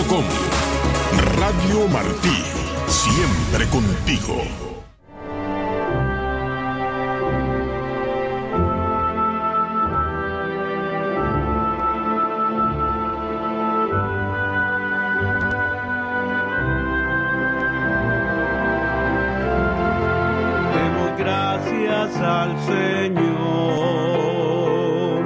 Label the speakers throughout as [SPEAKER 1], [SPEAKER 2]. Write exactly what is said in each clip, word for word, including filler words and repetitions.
[SPEAKER 1] com. Radio Martí, siempre contigo.
[SPEAKER 2] Demos gracias al Señor.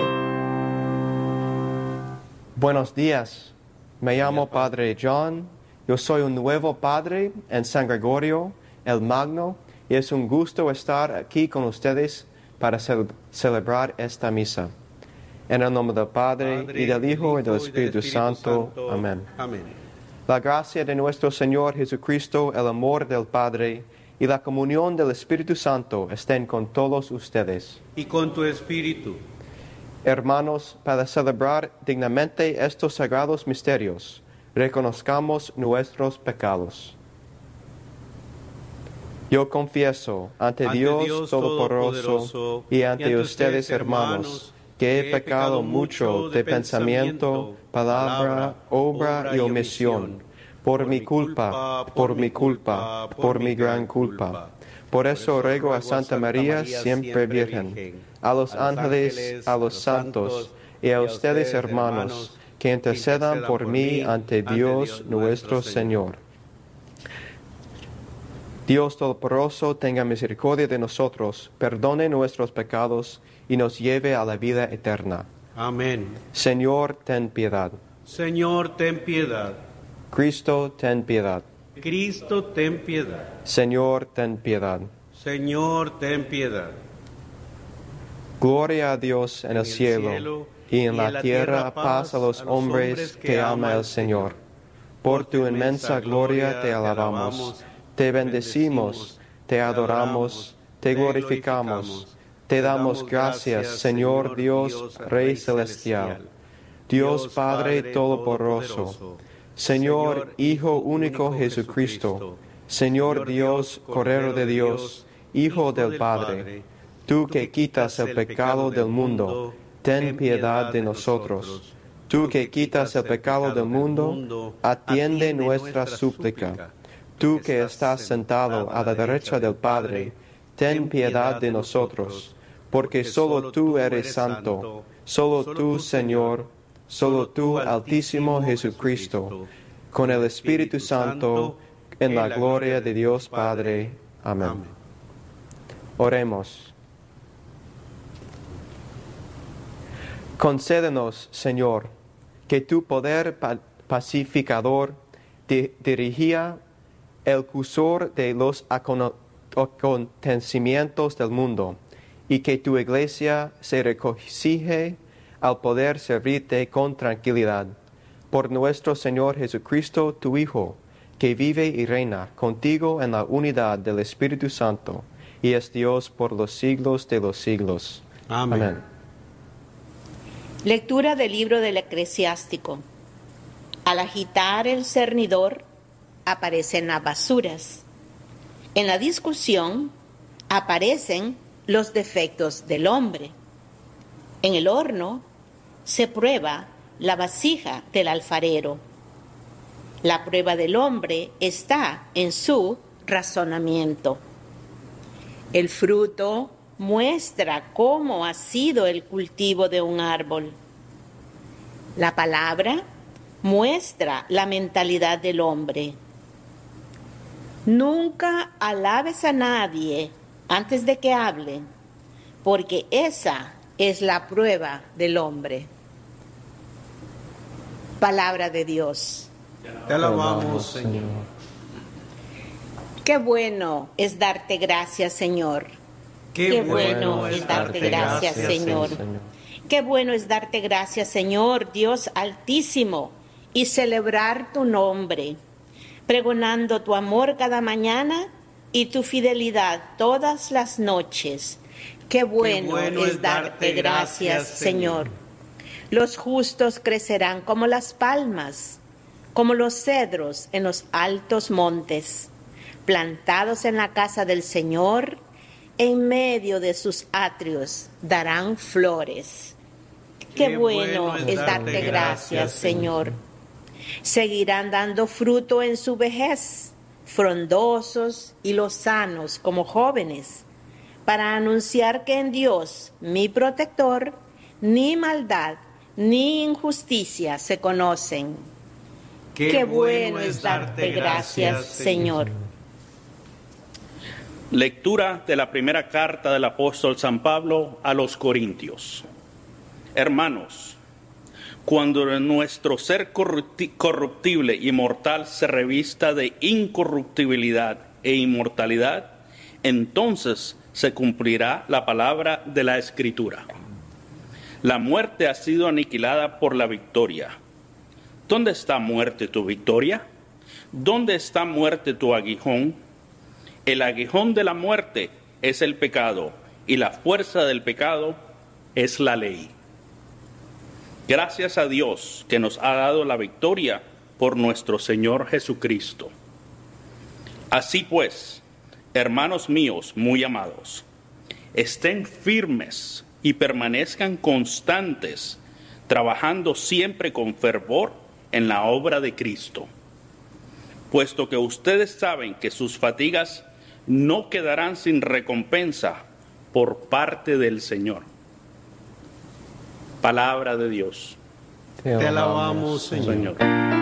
[SPEAKER 3] Buenos días, me llamo Padre John, yo soy un nuevo padre en San Gregorio el Magno y es un gusto estar aquí con ustedes para cel- celebrar esta misa. En el nombre del Padre,
[SPEAKER 2] Padre,
[SPEAKER 3] y del Hijo y del Espíritu,
[SPEAKER 2] Espíritu
[SPEAKER 3] Santo.
[SPEAKER 2] Santo.
[SPEAKER 3] Amén.
[SPEAKER 2] Amén.
[SPEAKER 3] La gracia de nuestro Señor Jesucristo, el amor del Padre y la comunión del Espíritu Santo estén con todos ustedes.
[SPEAKER 2] Y con tu espíritu.
[SPEAKER 3] Hermanos, para celebrar dignamente estos sagrados misterios, reconozcamos nuestros pecados. Yo confieso ante,
[SPEAKER 2] Ante
[SPEAKER 3] Dios,
[SPEAKER 2] Dios
[SPEAKER 3] Todopoderoso
[SPEAKER 2] Todopoderoso
[SPEAKER 3] y ante,
[SPEAKER 2] y ante
[SPEAKER 3] ustedes,
[SPEAKER 2] ustedes,
[SPEAKER 3] hermanos,
[SPEAKER 2] hermanos,
[SPEAKER 3] que he pecado mucho de pensamiento, palabra, obra y omisión, por mi culpa, por mi culpa, por mi gran culpa. Por eso ruego a Santa María, siempre Virgen, a los ángeles, a los santos y a ustedes, hermanos, que intercedan por mí ante Dios nuestro Señor. Dios Todopoderoso, tenga misericordia de nosotros, perdone nuestros pecados y nos lleve a la vida eterna.
[SPEAKER 2] Amén.
[SPEAKER 3] Señor, ten piedad.
[SPEAKER 2] Señor, ten piedad.
[SPEAKER 3] Cristo, ten piedad.
[SPEAKER 2] Cristo, ten piedad.
[SPEAKER 3] Señor, ten piedad.
[SPEAKER 2] Señor, ten piedad.
[SPEAKER 3] Gloria a Dios en el cielo, y en la tierra paz a los hombres que ama el Señor. Por tu inmensa gloria te alabamos, te bendecimos, te adoramos, te glorificamos, te damos gracias, Señor Dios, Rey celestial, Dios Padre todopoderoso, Señor Hijo único Jesucristo, Señor Dios, Cordero de Dios, Hijo del Padre, tú que quitas el pecado del mundo, ten piedad de nosotros. Tú que quitas el pecado del mundo, atiende nuestra súplica. Tú que estás sentado a la derecha del Padre, ten piedad de nosotros, porque solo tú eres santo, solo tú, Señor, solo tú, Altísimo Jesucristo, con el Espíritu Santo, en la gloria de Dios Padre. Amén. Oremos. Concédenos, Señor, que tu poder pa- pacificador di- dirigía el cursor de los acono- acontecimientos del mundo, y que tu iglesia se regocije al poder servirte con tranquilidad. Por nuestro Señor Jesucristo, tu Hijo, que vive y reina contigo en la unidad del Espíritu Santo, y es Dios por los siglos de los siglos.
[SPEAKER 2] Amén.
[SPEAKER 3] Amén.
[SPEAKER 4] Lectura del libro del Eclesiástico. Al agitar el cernidor, aparecen las basuras. En la discusión, aparecen los defectos del hombre. En el horno, se prueba la vasija del alfarero. La prueba del hombre está en su razonamiento. El fruto muestra cómo ha sido el cultivo de un árbol. La palabra muestra la mentalidad del hombre. Nunca alabes a nadie antes de que hable, porque esa es la prueba del hombre. Palabra de Dios.
[SPEAKER 2] Te alabamos, Señor.
[SPEAKER 4] Qué bueno es darte gracias, Señor. Qué bueno es darte gracias, Señor. Qué bueno es darte gracias, Señor, Dios Altísimo, y celebrar tu nombre, pregonando tu amor cada mañana y tu fidelidad todas las noches. Qué bueno, Qué bueno es darte gracias, Señor. Los justos crecerán como las palmas, como los cedros en los altos montes, plantados en la casa del Señor. En medio de sus atrios darán flores. Qué, Qué bueno, bueno es darte gracias, gracias, Señor. Seguirán dando fruto en su vejez, frondosos y lozanos como jóvenes, para anunciar que en Dios, mi protector, ni maldad ni injusticia se conocen. Qué, Qué bueno es darte gracias, Señor.
[SPEAKER 5] Lectura de la primera carta del apóstol San Pablo a los Corintios. Hermanos, cuando nuestro ser corruptible y mortal se revista de incorruptibilidad e inmortalidad, entonces se cumplirá la palabra de la Escritura. La muerte ha sido aniquilada por la victoria. ¿Dónde está, muerte, tu victoria? ¿Dónde está, muerte, tu aguijón? El aguijón de la muerte es el pecado, y la fuerza del pecado es la ley. Gracias a Dios que nos ha dado la victoria por nuestro Señor Jesucristo. Así pues, hermanos míos muy amados, estén firmes y permanezcan constantes, trabajando siempre con fervor en la obra de Cristo, puesto que ustedes saben que sus fatigas no quedarán sin recompensa por parte del Señor. Palabra de Dios.
[SPEAKER 2] Te alabamos, Señor. Señor.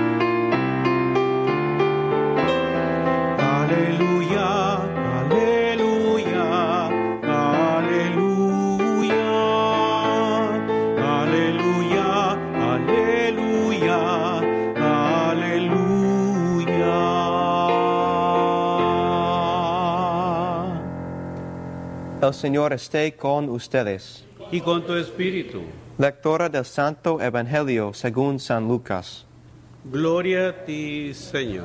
[SPEAKER 2] Aleluya, aleluya, aleluya, aleluya, aleluya, aleluya.
[SPEAKER 3] El Señor esté con ustedes.
[SPEAKER 2] Y con tu espíritu.
[SPEAKER 3] Lectura del Santo Evangelio según San Lucas.
[SPEAKER 2] Gloria a ti, Señor.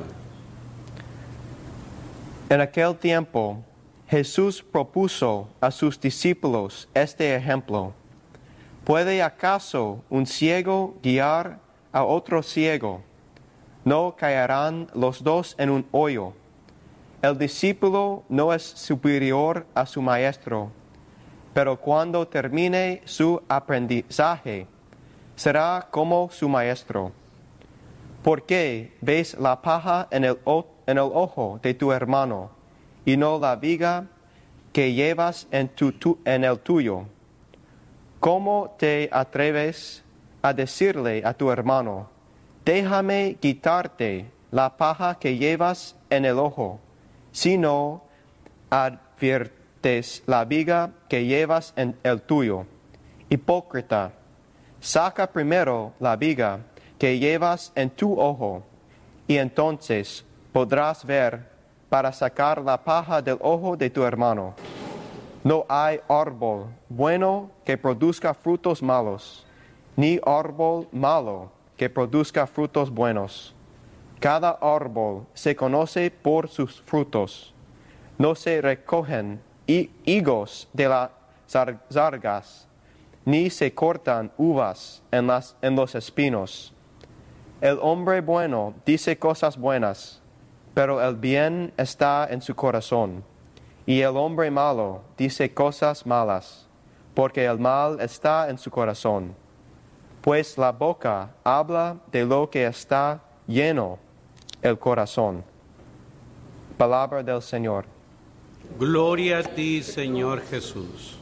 [SPEAKER 3] En aquel tiempo, Jesús propuso a sus discípulos este ejemplo. ¿Puede acaso un ciego guiar a otro ciego? ¿No caerán los dos en un hoyo? El discípulo no es superior a su maestro, pero cuando termine su aprendizaje, será como su maestro. ¿Por qué ves la paja en el, en el ojo de tu hermano y no la viga que llevas en, tu, tu, en el tuyo? ¿Cómo te atreves a decirle a tu hermano, déjame quitarte la paja que llevas en el ojo, si no adviertes la viga que llevas en el tuyo? Hipócrita, saca primero la viga que llevas en tu ojo, y entonces podrás ver para sacar la paja del ojo de tu hermano. No hay árbol bueno que produzca frutos malos, ni árbol malo que produzca frutos buenos. Cada árbol se conoce por sus frutos. No se recogen higos de las zargas, ni se cortan uvas en, las, en los espinos. El hombre bueno dice cosas buenas, pero el bien está en su corazón. Y el hombre malo dice cosas malas, porque el mal está en su corazón. Pues la boca habla de lo que está lleno el corazón. Palabra del Señor.
[SPEAKER 2] Gloria a ti, Señor Jesús.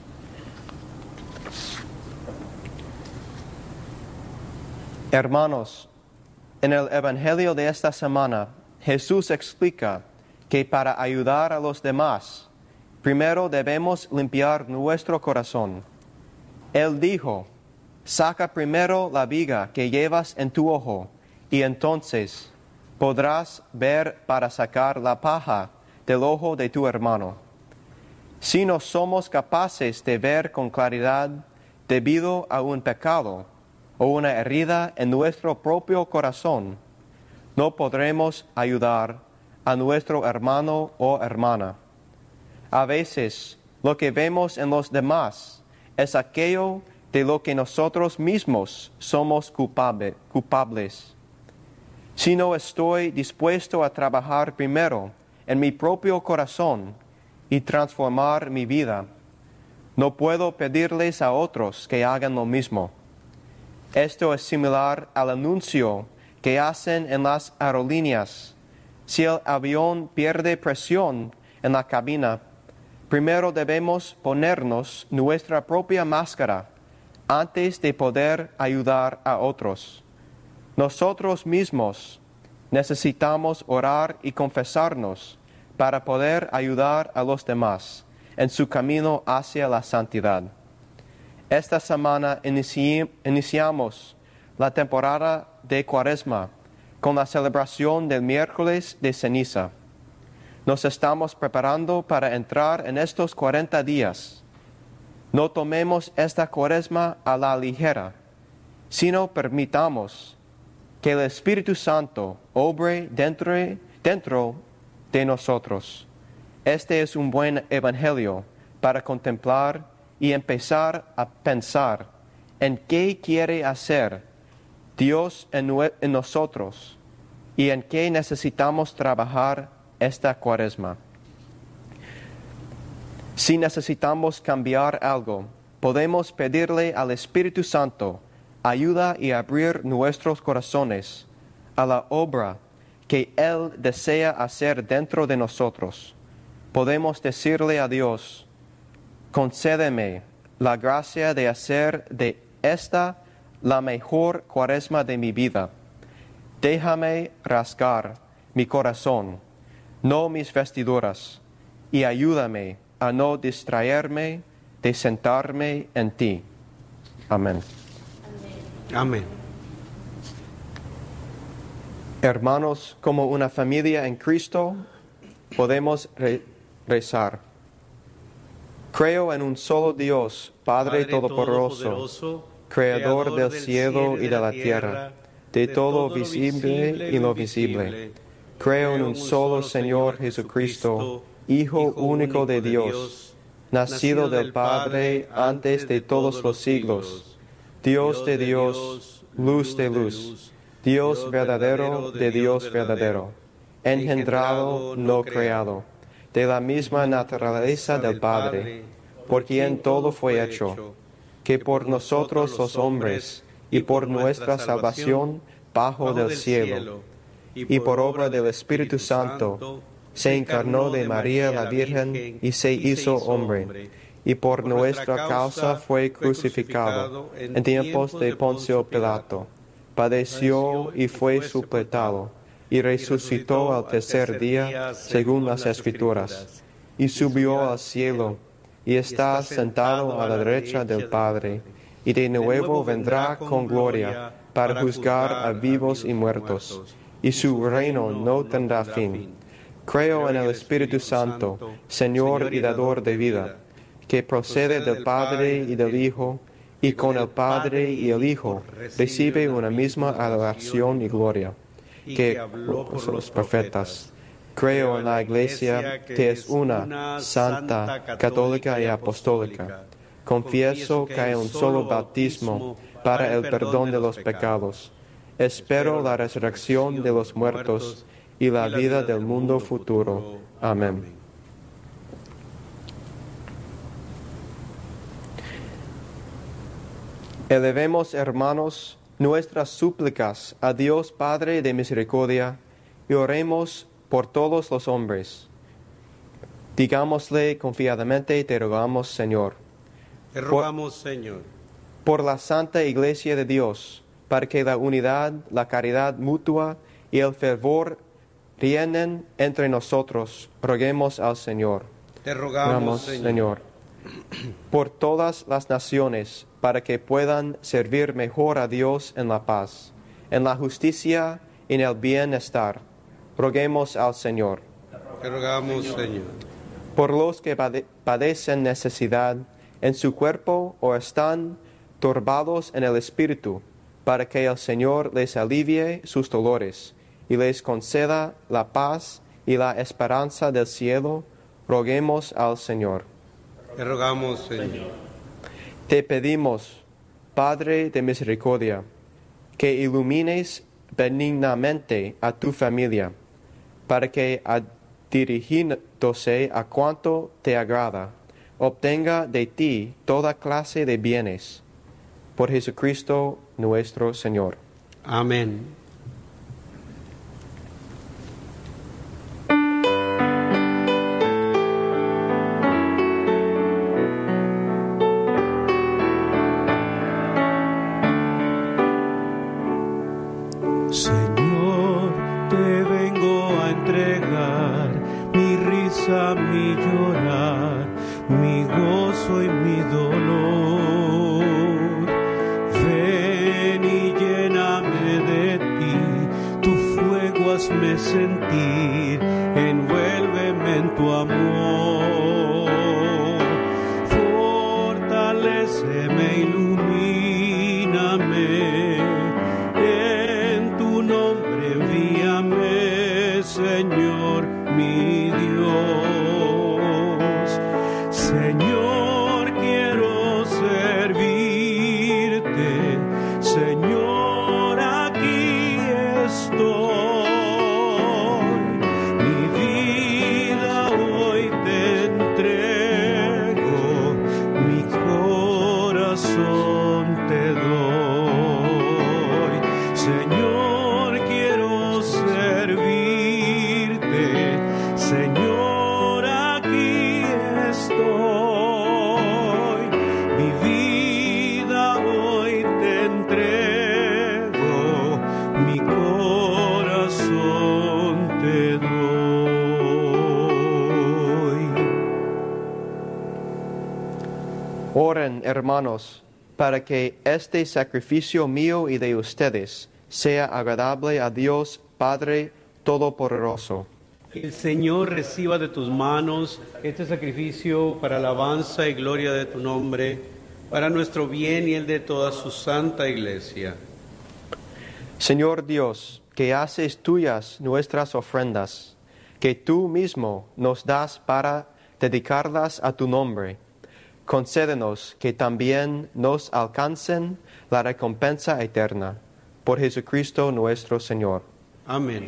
[SPEAKER 3] Hermanos, en el Evangelio de esta semana, Jesús explica que para ayudar a los demás, primero debemos limpiar nuestro corazón. Él dijo, saca primero la viga que llevas en tu ojo, y entonces podrás ver para sacar la paja del ojo de tu hermano. Si no somos capaces de ver con claridad debido a un pecado o una herida en nuestro propio corazón, no podremos ayudar a nuestro hermano o hermana. A veces, lo que vemos en los demás es aquello de lo que nosotros mismos somos culpable, culpables. Si no estoy dispuesto a trabajar primero en mi propio corazón y transformar mi vida, no puedo pedirles a otros que hagan lo mismo. Esto es similar al anuncio que hacen en las aerolíneas. Si el avión pierde presión en la cabina, primero debemos ponernos nuestra propia máscara antes de poder ayudar a otros. Nosotros mismos necesitamos orar y confesarnos para poder ayudar a los demás en su camino hacia la santidad. Esta semana inici- iniciamos la temporada de Cuaresma con la celebración del miércoles de ceniza. Nos estamos preparando para entrar en estos cuarenta días. No tomemos esta Cuaresma a la ligera, sino permitamos que el Espíritu Santo obre dentro, dentro de nosotros. Este es un buen evangelio para contemplar y empezar a pensar en qué quiere hacer Dios en, en nosotros y en qué necesitamos trabajar esta Cuaresma. Si necesitamos cambiar algo, podemos pedirle al Espíritu Santo ayuda y abrir nuestros corazones a la obra que Él desea hacer dentro de nosotros. Podemos decirle a Dios: concédeme la gracia de hacer de esta la mejor Cuaresma de mi vida. Déjame rasgar mi corazón, no mis vestiduras, y ayúdame a no distraerme de sentarme en ti. Amén.
[SPEAKER 2] Amén.
[SPEAKER 3] Hermanos, como una familia en Cristo, podemos re- rezar. Creo en un solo Dios, Padre, Padre todopoderoso, todopoderoso, Creador del cielo y de la tierra, de todo visible y no visible. Creo en un solo Señor Jesucristo, Hijo único de Dios, nacido del Padre antes de todos los siglos, Dios de Dios, luz de luz, Dios verdadero de Dios verdadero, engendrado, no creado, de la misma naturaleza del Padre, por quien todo fue hecho, que por nosotros los hombres, y por nuestra salvación bajo del cielo, y por obra del Espíritu Santo, se encarnó de María la Virgen y se hizo hombre, y por nuestra causa fue crucificado en tiempos de Poncio Pilato, padeció y fue sepultado, y resucitó al tercer día según las Escrituras, y subió al cielo, y está sentado a la derecha del Padre, y de nuevo vendrá con gloria para juzgar a vivos y muertos, y su reino no tendrá fin. Creo en el Espíritu Santo, Señor y dador de vida, que procede del Padre y del Hijo, y con el Padre y el Hijo recibe una misma adoración y gloria, que habló por los profetas. Creo en la Iglesia, que es una, santa, católica y apostólica. Confieso que hay un solo bautismo para el perdón de los pecados. Espero la resurrección de los muertos y la vida del mundo futuro. Amén. Elevemos, hermanos, nuestras súplicas a Dios Padre de misericordia y oremos por todos los hombres. Digámosle confiadamente: te rogamos, Señor.
[SPEAKER 2] Te rogamos, por, Señor.
[SPEAKER 3] Por la Santa Iglesia de Dios, para que la unidad, la caridad mutua y el fervor reinen entre nosotros, roguemos al Señor.
[SPEAKER 2] Te rogamos,
[SPEAKER 3] Señor. Señor. Por todas las naciones, para que puedan servir mejor a Dios en la paz, en la justicia y en el bienestar, roguemos al Señor.
[SPEAKER 2] Te rogamos, Señor.
[SPEAKER 3] Por los que pade- padecen necesidad en su cuerpo o están turbados en el espíritu, para que el Señor les alivie sus dolores y les conceda la paz y la esperanza del cielo, roguemos al Señor.
[SPEAKER 2] Te rogamos, Señor.
[SPEAKER 3] Te pedimos, Padre de misericordia, que ilumines benignamente a tu familia, para que, dirigiéndose a cuanto te agrada, obtenga de ti toda clase de bienes. Por Jesucristo nuestro Señor.
[SPEAKER 2] Amén. entregar mi risa, mi llorar, mi gozo y mi dolor. Ven y lléname de ti, tu fuego hazme sentir, envuélveme en tu amor. Fortaléceme, ilumíname, en tu nombre envíame, Señor mi Dios. Señor, quiero servirte, Señor, aquí estoy. Mi vida hoy te entrego, mi corazón te doy. Señor, quiero servirte, Señor, aquí estoy. Mi vida hoy te entrego, mi corazón te doy.
[SPEAKER 3] Oren, hermanos, para que este sacrificio mío y de ustedes sea agradable a Dios Padre Todopoderoso.
[SPEAKER 2] El Señor reciba de tus manos este sacrificio para alabanza y gloria de tu nombre, para nuestro bien y el de toda su santa iglesia.
[SPEAKER 3] Señor Dios, que haces tuyas nuestras ofrendas, que tú mismo nos das para dedicarlas a tu nombre, concédenos que también nos alcancen la recompensa eterna. Por Jesucristo nuestro Señor.
[SPEAKER 2] Amén.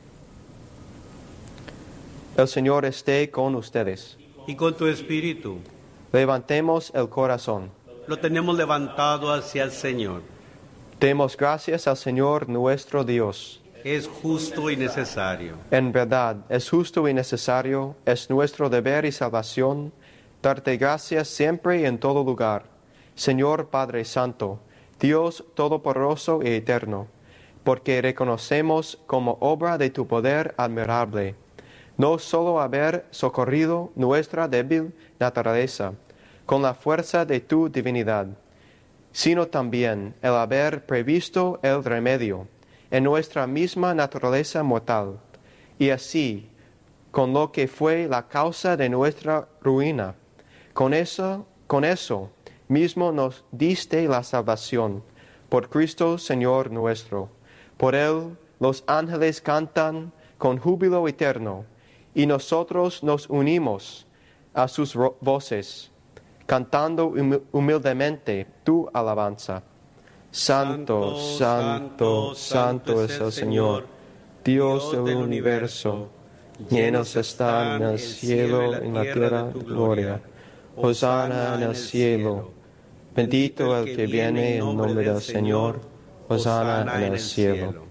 [SPEAKER 3] El Señor esté con ustedes.
[SPEAKER 2] Y con tu espíritu.
[SPEAKER 3] Levantemos el corazón.
[SPEAKER 2] Lo tenemos levantado hacia el Señor.
[SPEAKER 3] Demos gracias al Señor nuestro Dios.
[SPEAKER 2] Es justo y necesario.
[SPEAKER 3] En verdad, es justo y necesario, es nuestro deber y salvación, darte gracias siempre y en todo lugar. Señor Padre Santo, Dios Todopoderoso y Eterno, porque reconocemos como obra de tu poder admirable, no solo haber socorrido nuestra débil naturaleza con la fuerza de tu divinidad, sino también el haber previsto el remedio en nuestra misma naturaleza mortal, y así, con lo que fue la causa de nuestra ruina, con eso, con eso mismo nos diste la salvación, por Cristo Señor nuestro. Por Él los ángeles cantan con júbilo eterno, y nosotros nos unimos a sus voces, cantando humildemente tu alabanza. Santo, santo, santo es el Señor, Dios del universo. Llenos están en el cielo y en la tierra tu gloria. Hosana en el cielo. Bendito el que viene en nombre del Señor. Hosana en el cielo.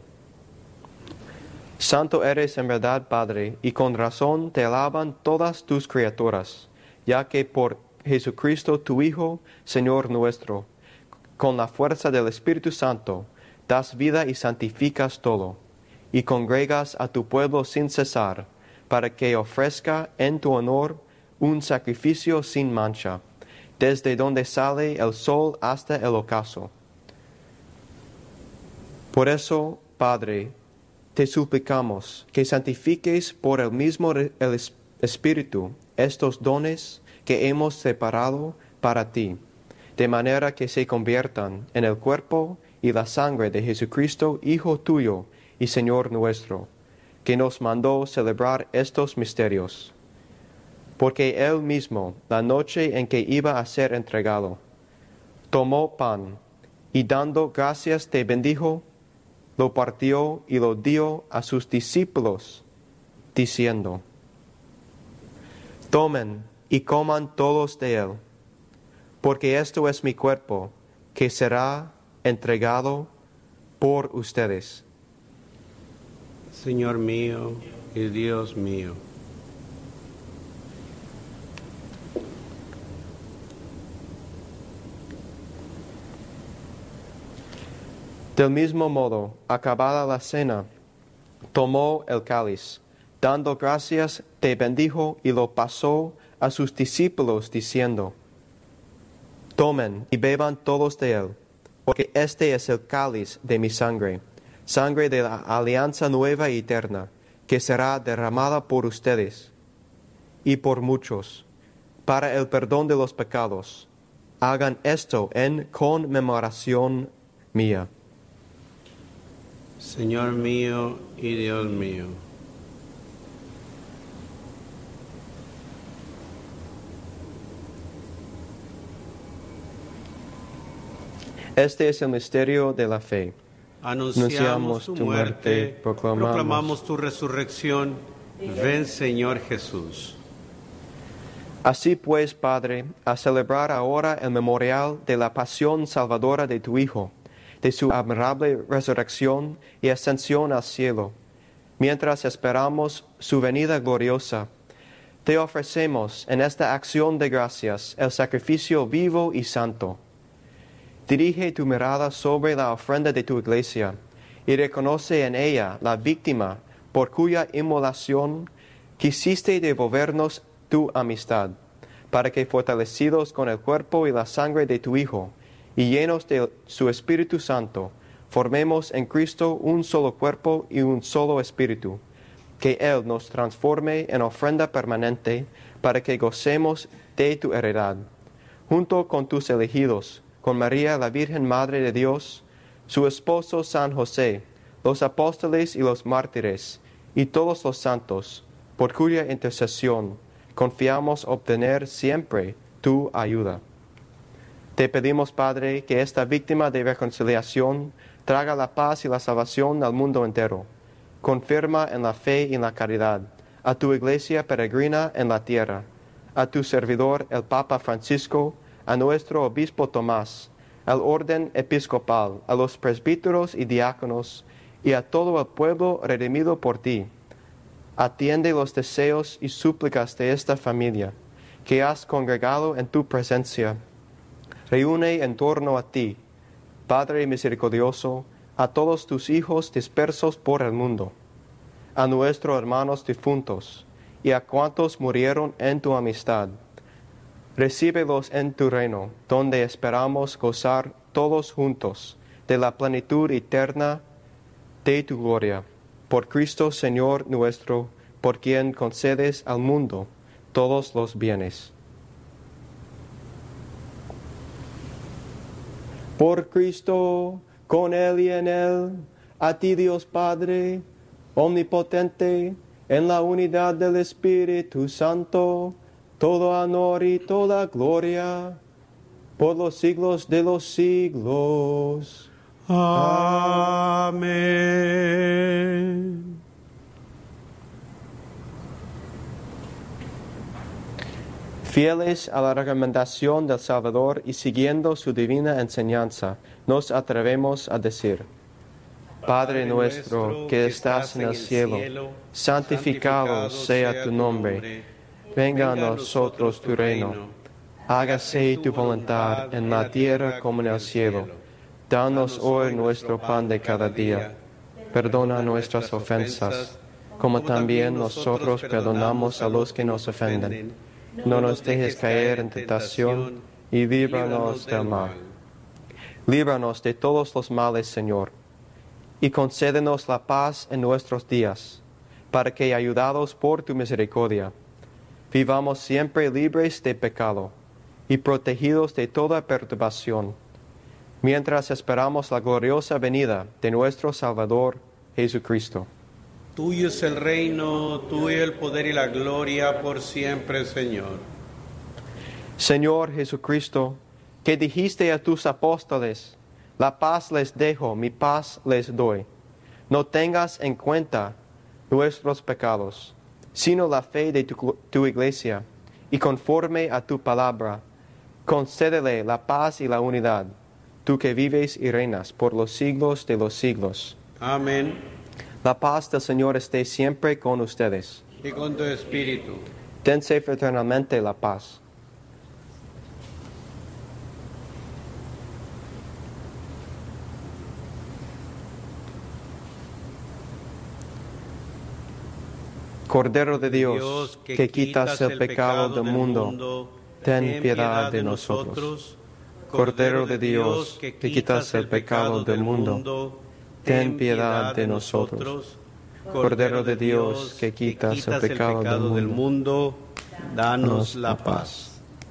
[SPEAKER 3] Santo eres en verdad, Padre, y con razón te alaban todas tus criaturas, ya que por Jesucristo tu Hijo, Señor nuestro, con la fuerza del Espíritu Santo, das vida y santificas todo, y congregas a tu pueblo sin cesar, para que ofrezca en tu honor un sacrificio sin mancha, desde donde sale el sol hasta el ocaso. Por eso, Padre, te suplicamos que santifiques por el mismo el Espíritu estos dones que hemos separado para ti, de manera que se conviertan en el cuerpo y la sangre de Jesucristo, Hijo tuyo y Señor nuestro, que nos mandó celebrar estos misterios. Porque Él mismo, la noche en que iba a ser entregado, tomó pan, y dando gracias te bendijo, lo partió y lo dio a sus discípulos, diciendo: Tomen y coman todos de él, porque esto es mi cuerpo, que será entregado por ustedes.
[SPEAKER 2] Señor mío y Dios mío.
[SPEAKER 3] Del mismo modo, acabada la cena, tomó el cáliz, Dando gracias, te bendijo y lo pasó a sus discípulos, diciendo: Tomen y beban todos de él, porque este es el cáliz de mi sangre, sangre de la alianza nueva y eterna, que será derramada por ustedes y por muchos, para el perdón de los pecados. Hagan esto en conmemoración mía.
[SPEAKER 2] Señor mío y Dios mío.
[SPEAKER 3] Este es el misterio de la fe.
[SPEAKER 2] Anunciamos tu muerte, proclamamos, proclamamos tu resurrección. Ven, Señor Jesús.
[SPEAKER 3] Así pues, Padre, a celebrar ahora el memorial de la pasión salvadora de tu Hijo, de su admirable resurrección y ascensión al cielo, mientras esperamos su venida gloriosa, te ofrecemos en esta acción de gracias el sacrificio vivo y santo. Dirige tu mirada sobre la ofrenda de tu iglesia y reconoce en ella la víctima por cuya inmolación quisiste devolvernos tu amistad, para que fortalecidos con el cuerpo y la sangre de tu Hijo y llenos de su Espíritu Santo, formemos en Cristo un solo cuerpo y un solo espíritu, que Él nos transforme en ofrenda permanente para que gocemos de tu heredad, junto con tus elegidos, con María la Virgen Madre de Dios, su esposo San José, los apóstoles y los mártires, y todos los santos, por cuya intercesión confiamos obtener siempre tu ayuda. Te pedimos, Padre, que esta víctima de reconciliación traga la paz y la salvación al mundo entero. Confirma en la fe y en la caridad a tu iglesia peregrina en la tierra, a tu servidor el Papa Francisco, a nuestro obispo Tomás, al orden episcopal, a los presbíteros y diáconos, y a todo el pueblo redimido por ti. Atiende los deseos y súplicas de esta familia, que has congregado en tu presencia. Reúne en torno a ti, Padre misericordioso, a todos tus hijos dispersos por el mundo, a nuestros hermanos difuntos, y a cuantos murieron en tu amistad. Recíbelos en tu reino, donde esperamos gozar todos juntos de la plenitud eterna de tu gloria. Por Cristo Señor nuestro, por quien concedes al mundo todos los bienes. Por Cristo, con Él y en Él, a ti Dios Padre, omnipotente, en la unidad del Espíritu Santo, todo honor y toda gloria, por los siglos de los siglos.
[SPEAKER 2] Amén.
[SPEAKER 3] Fieles a la recomendación del Salvador y siguiendo su divina enseñanza, nos atrevemos a decir: Padre nuestro que estás en el cielo, santificado sea tu nombre. Venga a nosotros tu reino. Hágase tu voluntad en la tierra como en el cielo. Danos hoy nuestro pan de cada día. Perdona nuestras ofensas, como también nosotros perdonamos a los que nos ofenden. No nos dejes caer en tentación y líbranos del mal. Líbranos de todos los males, Señor, y concédenos la paz en nuestros días, para que, ayudados por tu misericordia, vivamos siempre libres de pecado y protegidos de toda perturbación, mientras esperamos la gloriosa venida de nuestro Salvador Jesucristo.
[SPEAKER 2] Tuyo es el reino, tuyo el poder y la gloria por siempre, Señor.
[SPEAKER 3] Señor Jesucristo, que dijiste a tus apóstoles: la paz les dejo, mi paz les doy. No tengas en cuenta nuestros pecados, sino la fe de tu, tu iglesia, y conforme a tu palabra, concédele la paz y la unidad, tú que vives y reinas por los siglos de los siglos.
[SPEAKER 2] Amén.
[SPEAKER 3] La paz del Señor esté siempre con ustedes.
[SPEAKER 2] Y con tu espíritu.
[SPEAKER 3] Dense fraternalmente la paz. Cordero de Dios, que quitas el pecado del mundo, ten piedad de nosotros. Cordero de Dios, que quitas el pecado del mundo, ten piedad de nosotros. Cordero de Dios, que quitas el pecado del mundo,
[SPEAKER 2] danos la paz.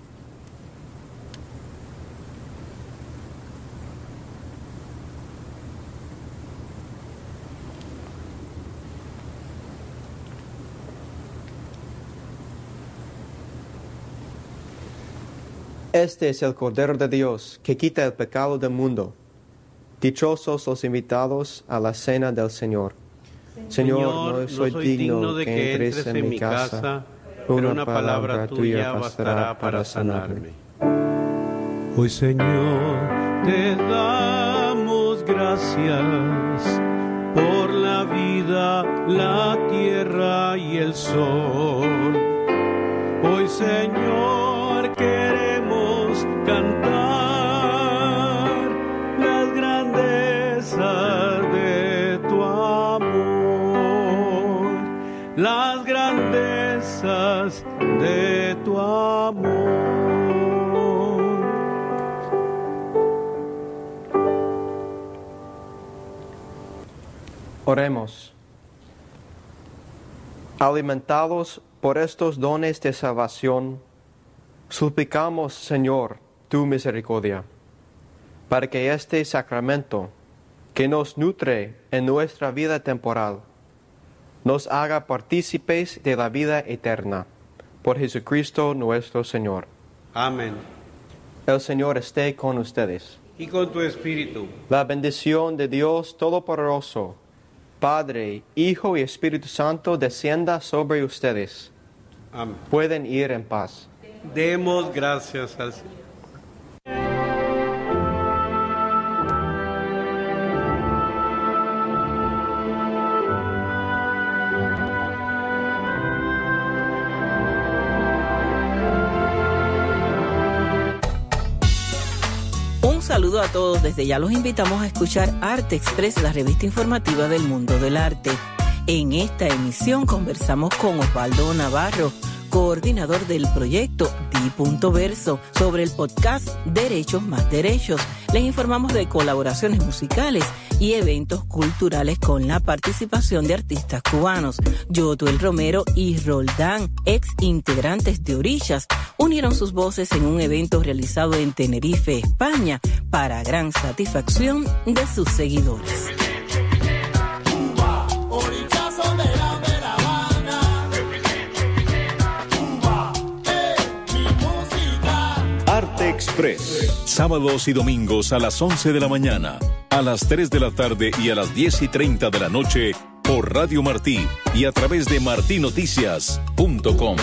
[SPEAKER 3] Este es el Cordero de Dios, que quita el pecado del mundo. Dichosos los invitados a la cena del Señor. Señor, Señor no soy, no soy digno de que entres en mi casa, pero una palabra tuya bastará para sanarme.
[SPEAKER 2] Hoy, Señor, te damos gracias por la vida, la tierra y el sol. Hoy, Señor, queremos cantar las grandezas de tu amor, las grandezas de tu amor.
[SPEAKER 3] Oremos. Alimentados por estos dones de salvación, suplicamos, Señor, tu misericordia, para que este sacramento, que nos nutre en nuestra vida temporal, nos haga partícipes de la vida eterna. Por Jesucristo nuestro Señor.
[SPEAKER 2] Amén.
[SPEAKER 3] El Señor esté con ustedes.
[SPEAKER 2] Y con tu espíritu.
[SPEAKER 3] La bendición de Dios Todopoderoso, Padre, Hijo y Espíritu Santo, descienda sobre ustedes.
[SPEAKER 2] Amén.
[SPEAKER 3] Pueden ir en paz.
[SPEAKER 2] Demos gracias al Señor.
[SPEAKER 6] Un saludo a todos. Desde ya los invitamos a escuchar Arte Express, la revista informativa del mundo del arte. En esta emisión conversamos con Osvaldo Navarro, coordinador del proyecto Di.Verso, sobre el podcast Derechos más Derechos. Les informamos de colaboraciones musicales y eventos culturales con la participación de artistas cubanos. Yotuel Romero y Roldán, ex integrantes de Orillas, unieron sus voces en un evento realizado en Tenerife, España, para gran satisfacción de sus seguidores.
[SPEAKER 1] Arte Express, sábados y domingos a las once de la mañana, a las tres de la tarde y a las diez y treinta de la noche por Radio Martí y a través de martí noticias punto com.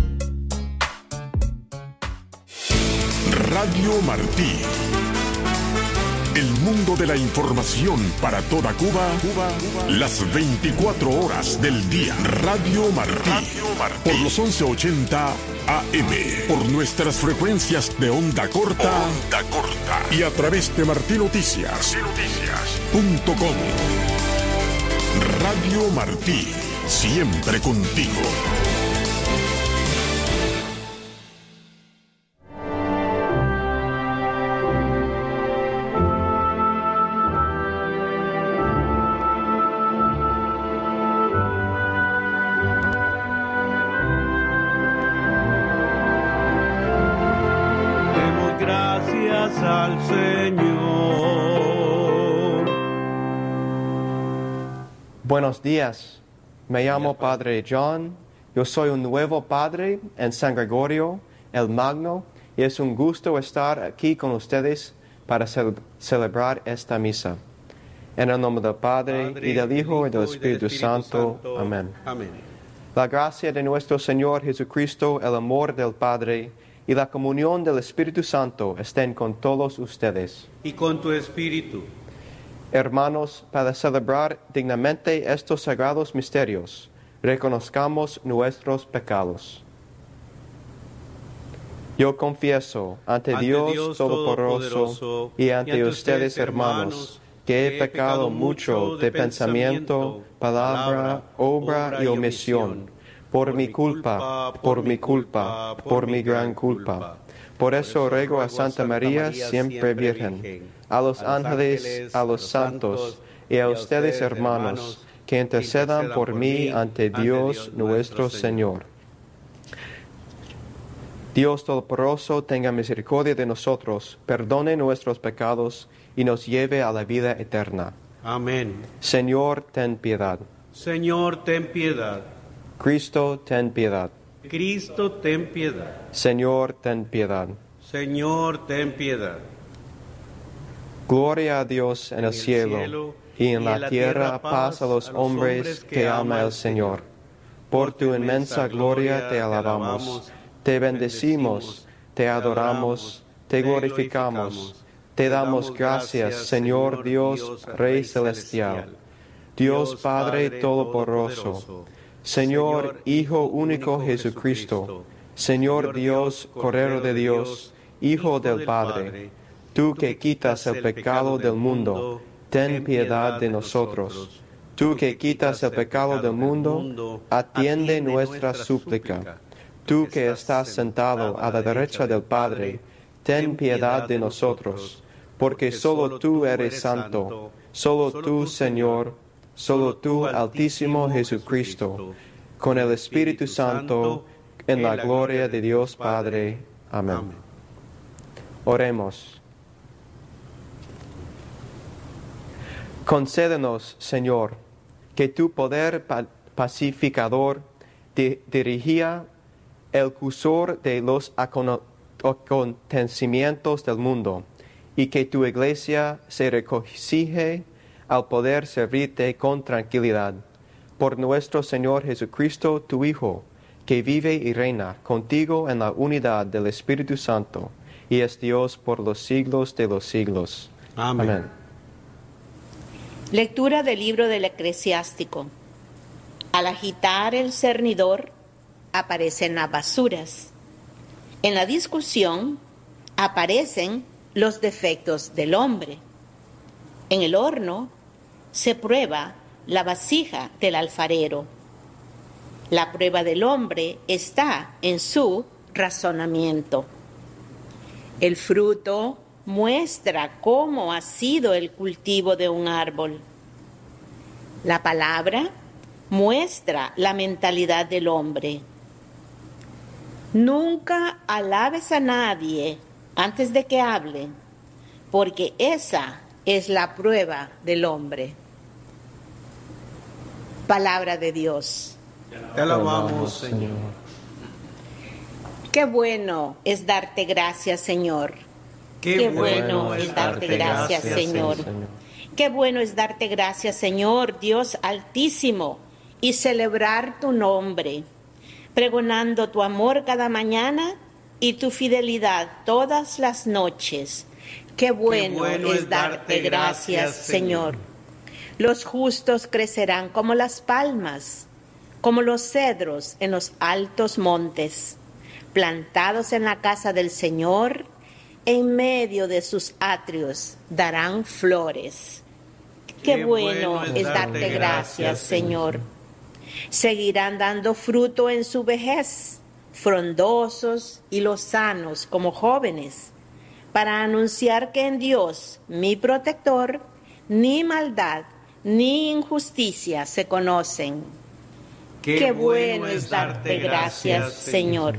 [SPEAKER 1] Radio Martí. El mundo de la información para toda Cuba, Cuba, las veinticuatro horas del día. Radio Martí. Radio Martí. Por los once ochenta A M. Por nuestras frecuencias de onda corta. Onda corta. Y a través de martí noticias punto com. Radio Martí. Siempre contigo.
[SPEAKER 2] Al Señor.
[SPEAKER 3] Buenos días, me llamo Padre John, yo soy un nuevo padre en San Gregorio el Magno y es un gusto estar aquí con ustedes para ce- celebrar esta misa. En el nombre del Padre, Padre y del Hijo y del Espíritu, Espíritu Santo. Santo. Amén.
[SPEAKER 2] Amén.
[SPEAKER 3] La gracia de nuestro Señor Jesucristo, el amor del Padre y la comunión del Espíritu Santo estén con todos ustedes.
[SPEAKER 2] Y con tu espíritu.
[SPEAKER 3] Hermanos, para celebrar dignamente estos sagrados misterios, reconozcamos nuestros pecados. Yo confieso ante, ante Dios, Dios Todopoderoso y ante, y ante ustedes, hermanos, que he pecado mucho de pensamiento, palabra, obra y omisión, por mi culpa, por mi culpa, por mi gran culpa. Por eso ruego a Santa María, siempre Virgen, a los ángeles, a los santos y a ustedes, hermanos, que intercedan por mí ante Dios nuestro Señor. Dios Todopoderoso, tenga misericordia de nosotros, perdone nuestros pecados y nos lleve a la vida eterna.
[SPEAKER 2] Amén.
[SPEAKER 3] Señor, ten piedad.
[SPEAKER 2] Señor, ten piedad.
[SPEAKER 3] Cristo, ten piedad.
[SPEAKER 2] Cristo, ten piedad.
[SPEAKER 3] Señor, ten piedad.
[SPEAKER 2] Señor, ten piedad.
[SPEAKER 3] Gloria a Dios en el cielo, y en la tierra paz a los hombres que ama el Señor. Por tu inmensa gloria te alabamos, te bendecimos, te adoramos, te glorificamos, te damos gracias, Señor Dios, Rey celestial, Dios Padre Todopoderoso, Señor Hijo único Jesucristo, Señor Dios, Cordero de Dios, Hijo del Padre, tú que quitas el pecado del mundo, ten piedad de nosotros. Tú que quitas el pecado del mundo, atiende nuestra súplica. Tú que estás sentado a la derecha del Padre, ten piedad de nosotros, porque solo tú eres santo, solo tú, Señor, solo tú, Altísimo Jesucristo, con el Espíritu Santo, en la gloria de Dios Padre. Amén. Oremos. Concédenos, Señor, que tu poder pa- pacificador di- dirigía el cursor de los acono- acontecimientos del mundo, y que tu iglesia se regocije al poder servirte con tranquilidad. Por nuestro Señor Jesucristo, tu Hijo, que vive y reina contigo en la unidad del Espíritu Santo, y es Dios por los siglos de los siglos.
[SPEAKER 2] Amén.
[SPEAKER 3] Amén.
[SPEAKER 4] Lectura del libro del Eclesiástico. Al agitar el cernidor, aparecen las basuras. En la discusión, aparecen los defectos del hombre. En el horno, se prueba la vasija del alfarero. La prueba del hombre está en su razonamiento. El fruto muestra cómo ha sido el cultivo de un árbol. La palabra muestra la mentalidad del hombre. Nunca alabes a nadie antes de que hable, porque esa es la prueba del hombre. Palabra de Dios.
[SPEAKER 2] Te alabamos, Señor.
[SPEAKER 4] Qué bueno es darte gracias, Señor.
[SPEAKER 2] Qué,
[SPEAKER 4] Qué
[SPEAKER 2] bueno,
[SPEAKER 4] bueno
[SPEAKER 2] es
[SPEAKER 4] es darte gracias, Señor. Qué bueno es darte gracias, Señor, Dios Altísimo, y celebrar tu nombre, pregonando tu amor cada mañana y tu fidelidad todas las noches. Qué bueno, Qué bueno es darte gracias, gracias Señor. Señor. Los justos crecerán como las palmas, como los cedros en los altos montes, plantados en la casa del Señor. En medio de sus atrios darán flores. Qué, Qué bueno, bueno es darte gracias, gracias Señor. Seguirán dando fruto en su vejez, frondosos y lozanos como jóvenes, para anunciar que en Dios, mi protector, ni maldad ni injusticia se conocen. Qué, Qué bueno es darte gracias, gracias Señor.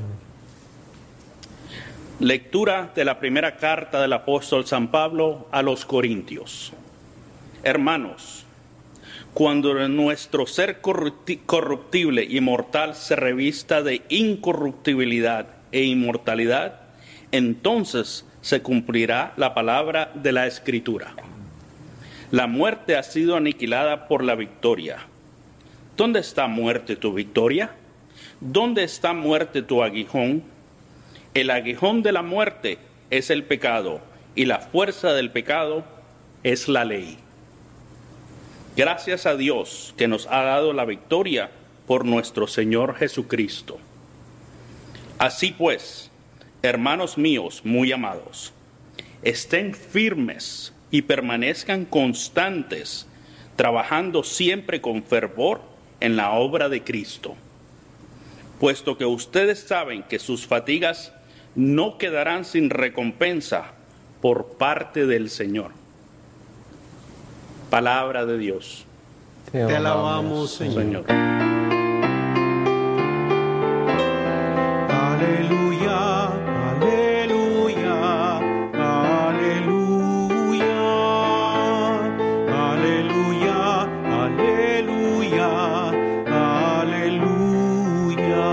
[SPEAKER 5] Lectura de la primera carta del apóstol San Pablo a los Corintios. Hermanos, cuando nuestro ser corruptible y mortal se revista de incorruptibilidad e inmortalidad, entonces se cumplirá la palabra de la Escritura. La muerte ha sido aniquilada por la victoria. ¿Dónde está, muerte, tu victoria? ¿Dónde está, muerte, tu aguijón? El aguijón de la muerte es el pecado, y la fuerza del pecado es la ley. Gracias a Dios que nos ha dado la victoria por nuestro Señor Jesucristo. Así pues, hermanos míos muy amados, estén firmes y permanezcan constantes, trabajando siempre con fervor en la obra de Cristo. puesto que ustedes saben que sus fatigas no quedarán sin recompensa por parte del Señor. Palabra de Dios.
[SPEAKER 2] Te, Te alabamos, Señor. Señor. Aleluya, aleluya, aleluya, aleluya, aleluya, aleluya.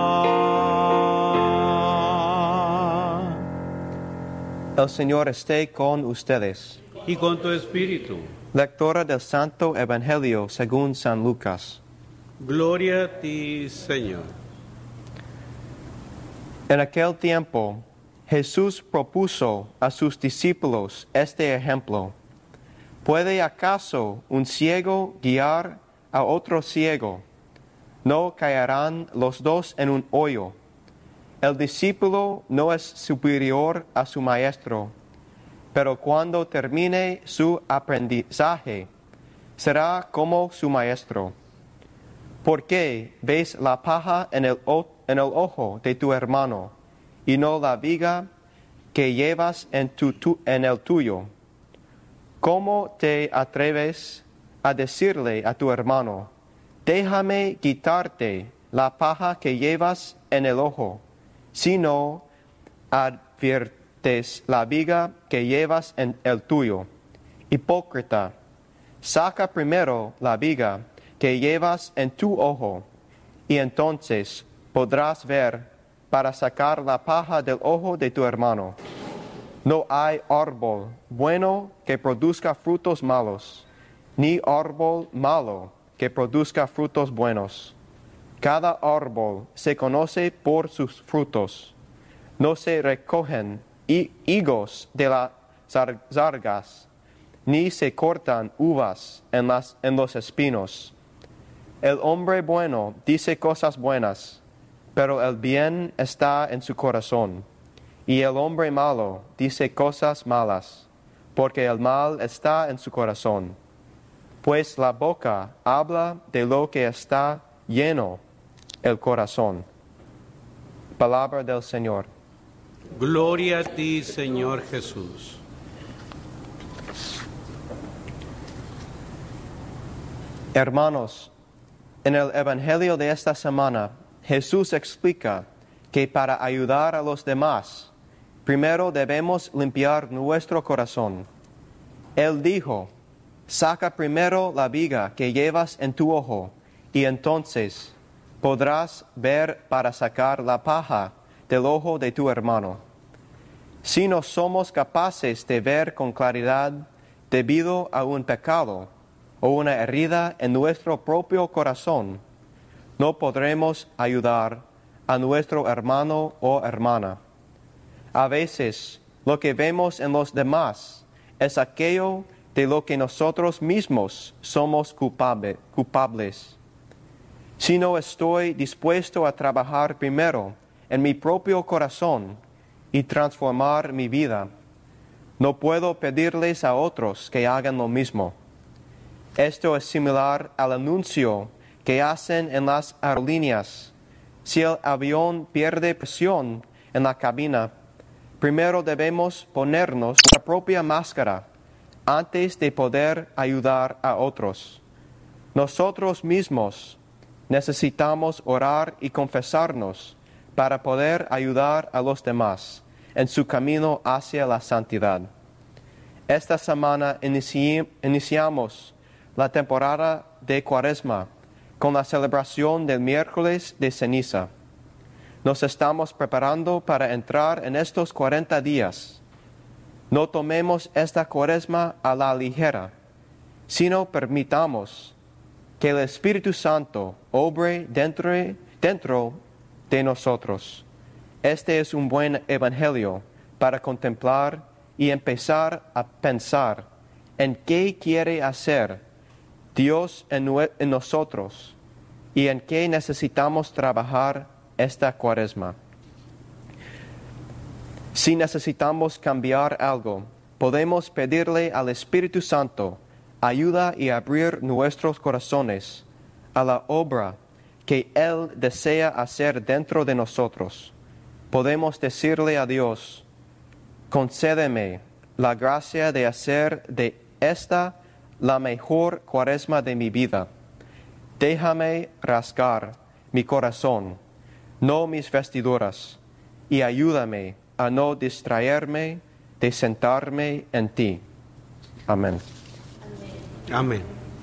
[SPEAKER 3] El Señor esté con ustedes.
[SPEAKER 2] Y con tu espíritu.
[SPEAKER 3] Lectura del Santo Evangelio según San Lucas.
[SPEAKER 2] Gloria a ti, Señor.
[SPEAKER 3] En aquel tiempo, Jesús propuso a sus discípulos este ejemplo. ¿Puede acaso un ciego guiar a otro ciego? ¿No caerán los dos en un hoyo? El discípulo no es superior a su maestro, pero cuando termine su aprendizaje, será como su maestro. ¿Por qué ves la paja en el, en el ojo de tu hermano y no la viga que llevas en, tu, tu, en el tuyo? ¿Cómo te atreves a decirle a tu hermano, déjame quitarte la paja que llevas en el ojo, si no adviertes la viga que llevas en el tuyo? Hipócrita, saca primero la viga que llevas en tu ojo, y entonces podrás ver para sacar la paja del ojo de tu hermano. No hay árbol bueno que produzca frutos malos, ni árbol malo que produzca frutos buenos. Cada árbol se conoce por sus frutos. No se recogen higos de las zargas, ni se cortan uvas en, las, en los espinos. El hombre bueno dice cosas buenas, pero el bien está en su corazón. Y el hombre malo dice cosas malas, porque el mal está en su corazón. Pues la boca habla de lo que está lleno el corazón. Palabra del Señor.
[SPEAKER 2] Gloria a ti, Señor Jesús.
[SPEAKER 3] Hermanos, en el Evangelio de esta semana, Jesús explica que para ayudar a los demás, primero debemos limpiar nuestro corazón. Él dijo, saca primero la viga que llevas en tu ojo, y entonces podrás ver para sacar la paja del ojo de tu hermano. Si no somos capaces de ver con claridad debido a un pecado o una herida en nuestro propio corazón, no podremos ayudar a nuestro hermano o hermana. A veces, lo que vemos en los demás es aquello de lo que nosotros mismos somos culpable, culpables. Si no estoy dispuesto a trabajar primero en mi propio corazón y transformar mi vida, no puedo pedirles a otros que hagan lo mismo. Esto es similar al anuncio que hacen en las aerolíneas. Si el avión pierde presión en la cabina, primero debemos ponernos nuestra propia máscara antes de poder ayudar a otros. Nosotros mismos necesitamos orar y confesarnos para poder ayudar a los demás en su camino hacia la santidad. Esta semana inici- iniciamos la temporada de Cuaresma con la celebración del miércoles de ceniza. Nos estamos preparando para entrar en estos cuarenta días. No tomemos esta Cuaresma a la ligera, sino permitamos que el Espíritu Santo obre dentro, dentro de nosotros. Este es un buen evangelio para contemplar y empezar a pensar en qué quiere hacer Dios en, en nosotros y en qué necesitamos trabajar esta Cuaresma. Si necesitamos cambiar algo, podemos pedirle al Espíritu Santo ayuda y abrir nuestros corazones a la obra que Él desea hacer dentro de nosotros, podemos decirle a Dios: concédeme la gracia de hacer de esta la mejor cuaresma de mi vida. Déjame rasgar mi corazón, no mis vestiduras, y ayúdame a no distraerme de sentarme en ti. Amén.
[SPEAKER 2] Amén.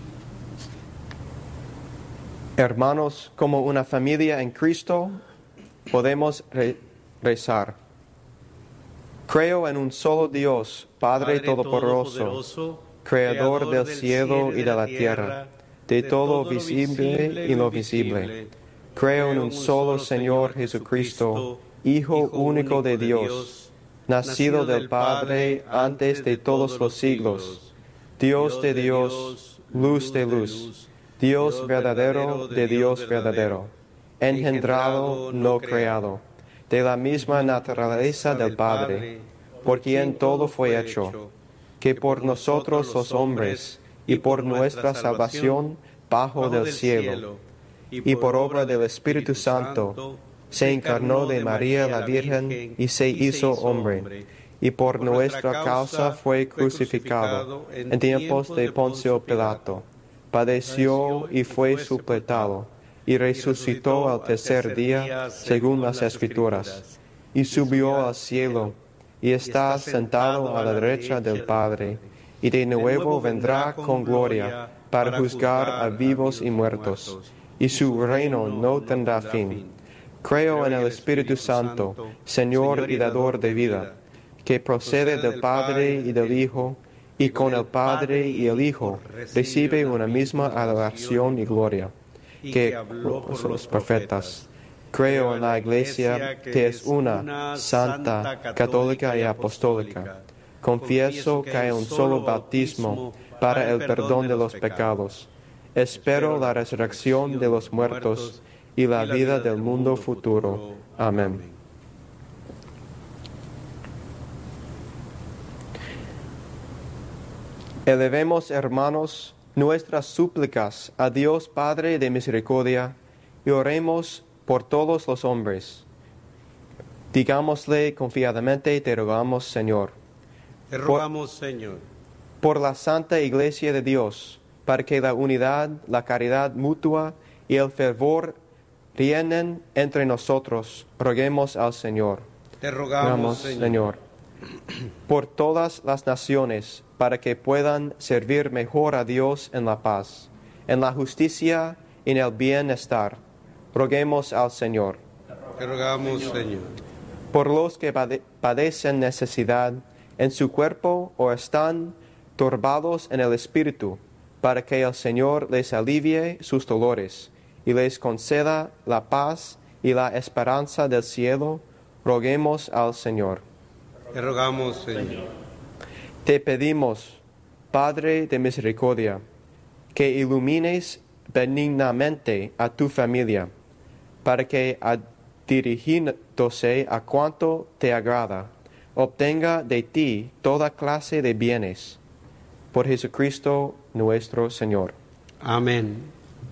[SPEAKER 3] Hermanos, como una familia en Cristo, podemos re- rezar. Creo en un solo Dios, Padre, Padre Todopoderoso, todopoderoso, Creador del cielo y de la tierra, de todo visible y no visible. Creo en un solo Señor Jesucristo, Hijo único de Dios, nacido del Padre antes de todos los siglos, Dios de Dios, luz de luz, Dios verdadero de Dios verdadero, engendrado, no creado, de la misma naturaleza del Padre, por quien todo fue hecho, que por nosotros los hombres y por nuestra salvación bajo del cielo, y por obra del Espíritu Santo, se encarnó de María la Virgen y se hizo hombre, y por nuestra causa fue crucificado en tiempos de Poncio Pilato, padeció y fue sepultado, y resucitó al tercer día según las Escrituras, y subió al cielo, y está sentado a la derecha del Padre, y de nuevo vendrá con gloria para juzgar a vivos y muertos, y su reino no tendrá fin. Creo en el Espíritu Santo, Señor y dador de vida, que procede del Padre y del Hijo, y con el Padre y el Hijo recibe una misma adoración y gloria, que habló por los profetas. Creo en la Iglesia, que es una, santa, católica y apostólica. Confieso que hay un solo bautismo para el perdón de los pecados. Espero la resurrección de los muertos y la vida del mundo futuro. Amén. Elevemos, hermanos, nuestras súplicas a Dios Padre de misericordia y oremos por todos los hombres. Digámosle confiadamente: te rogamos, Señor.
[SPEAKER 2] Te rogamos, por, Señor.
[SPEAKER 3] Por la Santa Iglesia de Dios, para que la unidad, la caridad mutua y el fervor reinen entre nosotros, roguemos al Señor.
[SPEAKER 2] Te rogamos, Señor.
[SPEAKER 3] Señor. Por todas las naciones, para que puedan servir mejor a Dios en la paz, en la justicia y en el bienestar, roguemos al Señor.
[SPEAKER 2] Te rogamos, Señor.
[SPEAKER 3] Por los que pade- padecen necesidad en su cuerpo o están turbados en el espíritu, para que el Señor les alivie sus dolores y les conceda la paz y la esperanza del cielo, roguemos al Señor.
[SPEAKER 2] Te rogamos, Señor.
[SPEAKER 3] Te pedimos, Padre de misericordia, que ilumines benignamente a tu familia, para que, dirigiéndose a cuanto te agrada, obtenga de ti toda clase de bienes. Por Jesucristo nuestro Señor.
[SPEAKER 2] Amén.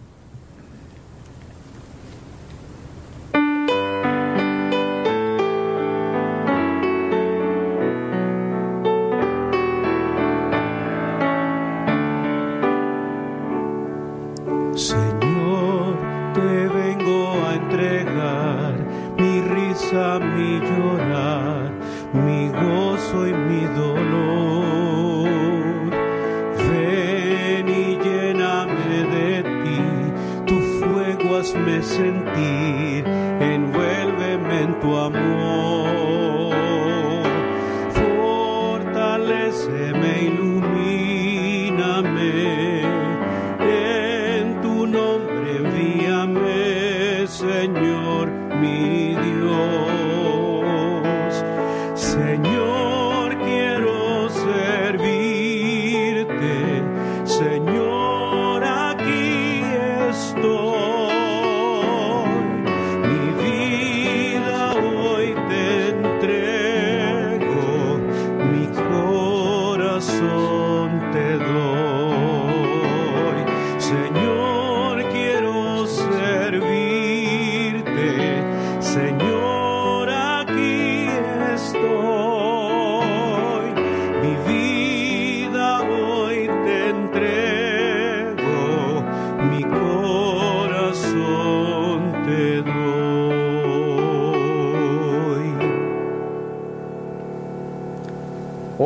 [SPEAKER 7] Señor, te vengo a entregar mi risa, mi llorar, mi gozo y mi dolor. Ven y lléname de ti, tu fuego hazme sentir, envuélveme en tu amor. Fortaléceme, ilumíname. Señor, mi Dios. Señor, quiero servirte. Señor, aquí estoy. Mi vida hoy te entrego, mi corazón te doy. Señor, quiero servir.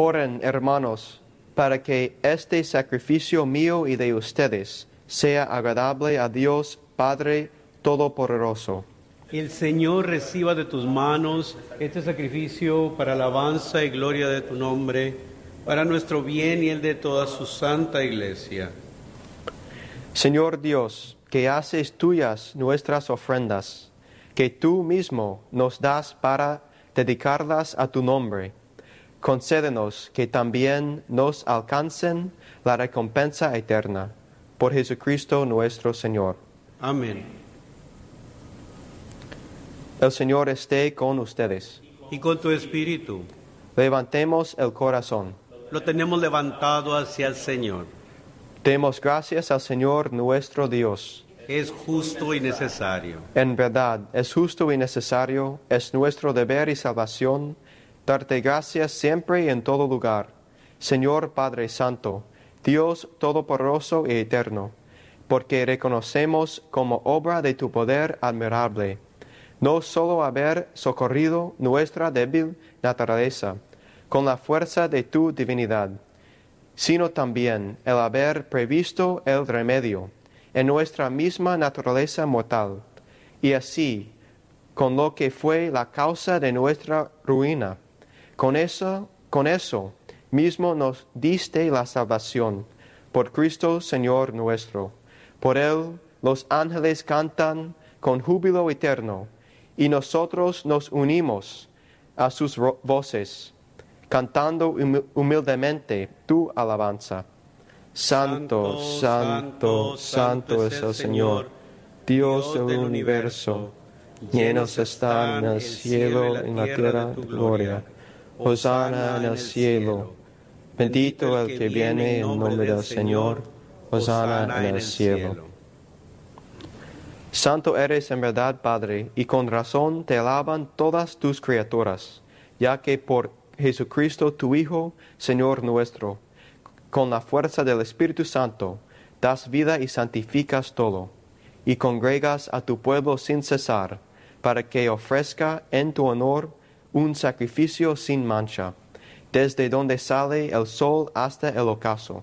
[SPEAKER 3] Oren, hermanos, para que este sacrificio mío y de ustedes sea agradable a Dios Padre Todopoderoso.
[SPEAKER 2] El Señor reciba de tus manos este sacrificio para alabanza y gloria de tu nombre, para nuestro bien y el de toda su santa Iglesia.
[SPEAKER 3] Señor Dios, que haces tuyas nuestras ofrendas, que tú mismo nos das para dedicarlas a tu nombre, concédenos que también nos alcancen la recompensa eterna. Por Jesucristo nuestro Señor.
[SPEAKER 2] Amén.
[SPEAKER 3] El Señor esté con ustedes.
[SPEAKER 2] Y con tu espíritu.
[SPEAKER 3] Levantemos el corazón.
[SPEAKER 2] Lo tenemos levantado hacia el Señor.
[SPEAKER 3] Demos gracias al Señor nuestro Dios.
[SPEAKER 2] Es justo y necesario.
[SPEAKER 3] En verdad, es justo y necesario, es nuestro deber y salvación, darte gracias siempre y en todo lugar. Señor Padre Santo, Dios Todopoderoso y Eterno, porque reconocemos como obra de tu poder admirable, no solo haber socorrido nuestra débil naturaleza con la fuerza de tu divinidad, sino también el haber previsto el remedio en nuestra misma naturaleza mortal, y así, con lo que fue la causa de nuestra ruina, con eso, con eso mismo nos diste la salvación, por Cristo Señor nuestro. Por Él los ángeles cantan con júbilo eterno, y nosotros nos unimos a sus voces, cantando humildemente tu alabanza. Santo, santo, santo es el Señor, Dios del universo. Llenos están en el cielo y en la tierra de gloria. Hosana en el cielo. Bendito el que viene en nombre del Señor. Hosana en el cielo. Santo eres en verdad, Padre, y con razón te alaban todas tus criaturas, ya que por Jesucristo tu Hijo, Señor nuestro, con la fuerza del Espíritu Santo, das vida y santificas todo, y congregas a tu pueblo sin cesar, para que ofrezca en tu honor un sacrificio sin mancha, desde donde sale el sol hasta el ocaso.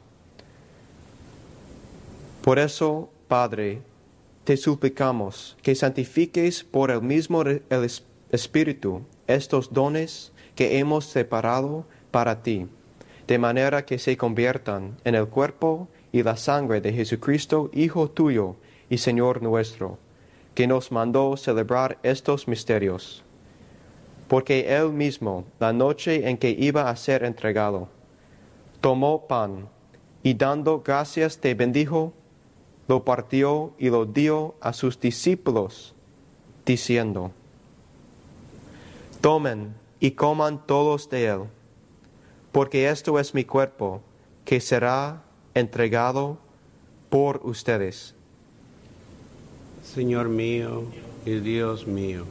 [SPEAKER 3] Por eso, Padre, te suplicamos que santifiques por el mismo el Espíritu estos dones que hemos separado para ti, de manera que se conviertan en el cuerpo y la sangre de Jesucristo, Hijo tuyo y Señor nuestro, que nos mandó celebrar estos misterios. Porque Él mismo, la noche en que iba a ser entregado, tomó pan, y dando gracias te bendijo, lo partió y lo dio a sus discípulos, diciendo: Tomen y coman todos de él, porque esto es mi cuerpo, que será entregado por ustedes.
[SPEAKER 2] Señor mío y Dios mío.